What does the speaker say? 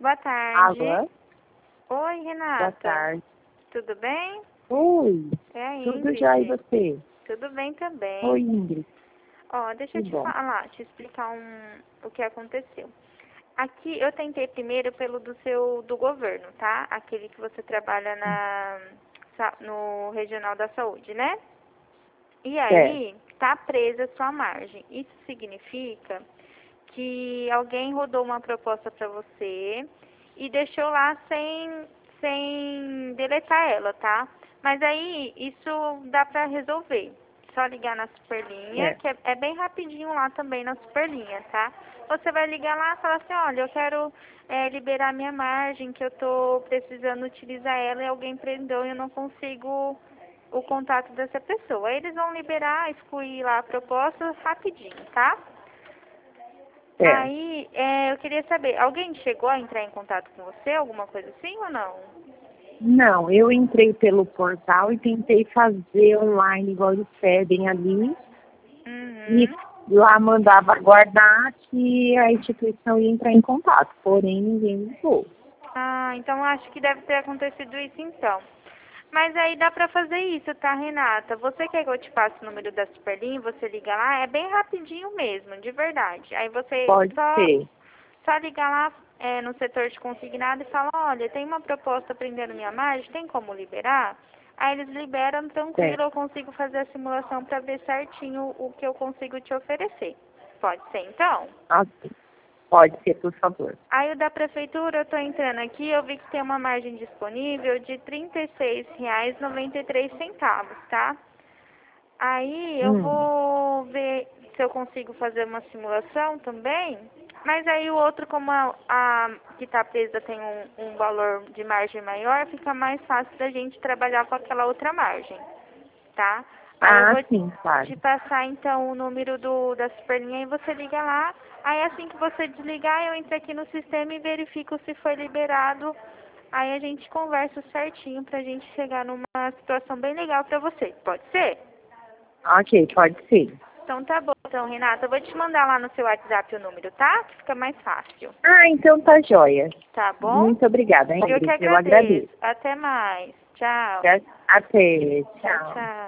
Boa tarde. Alô? Oi, Renata. Boa tarde. Tudo bem? Oi. É a Tudo Ingrid. já e você? Tudo bem também. Oi, Ingrid. Ó, deixa eu Que te bom. falar, te explicar o que aconteceu. Aqui eu tentei primeiro pelo do governo, tá? Aquele que você trabalha no Regional da Saúde, né? E Certo. aí, tá presa a sua margem. Isso significa que alguém rodou uma proposta para você e deixou lá sem deletar ela, tá? Mas aí, isso dá para resolver. Só ligar na Superlinha, Certo. que é bem rapidinho lá também na Superlinha, tá? Você vai ligar lá e falar assim, olha, eu quero liberar minha margem, que eu tô precisando utilizar ela e alguém prendeu e eu não consigo o contato dessa pessoa. Aí eles vão liberar, excluir lá a proposta rapidinho, tá? Certo. Aí, eu queria saber, alguém chegou a entrar em contato com você, alguma coisa assim ou não? Não, eu entrei pelo portal e tentei fazer online igual eles pedem ali. E Uhum. lá mandava aguardar que a instituição ia entrar em contato, porém ninguém ligou. Ah, então acho que deve ter acontecido isso então. Mas aí dá pra fazer isso, tá, Renata? Você quer que eu te passe o número da Superlinha, você liga lá, é bem rapidinho mesmo, de verdade. Aí você Pode ser. só liga lá no setor de consignado e fala, olha, tem uma proposta prendendo minha margem, tem como liberar? Aí eles liberam tranquilo, Certo. eu consigo fazer a simulação pra ver certinho o que eu consigo te oferecer. Pode ser então? Ok. Pode ser, por favor. Aí o da prefeitura, eu tô entrando aqui, eu vi que tem uma margem disponível de R$ 36,93, tá? Aí eu Hum. vou ver se eu consigo fazer uma simulação também. Mas aí o outro, como a que tá presa tem um valor de margem maior, fica mais fácil da gente trabalhar com aquela outra margem, tá? Aí eu Ah, vou sim, claro. te passar então o número da Superlinha e você liga lá. Aí assim que você desligar, eu entro aqui no sistema e verifico se foi liberado. Aí a gente conversa certinho pra gente chegar numa situação bem legal pra você. Pode ser? Ok, pode ser. Então tá bom, então, Renata, eu vou te mandar lá no seu WhatsApp o número, tá? Que fica mais fácil. Ah, então tá joia. Tá bom? Muito obrigada, Eu que Ingrid. Eu agradeço. agradeço. Até mais. Tchau. Até. Tchau, Tchau. tchau.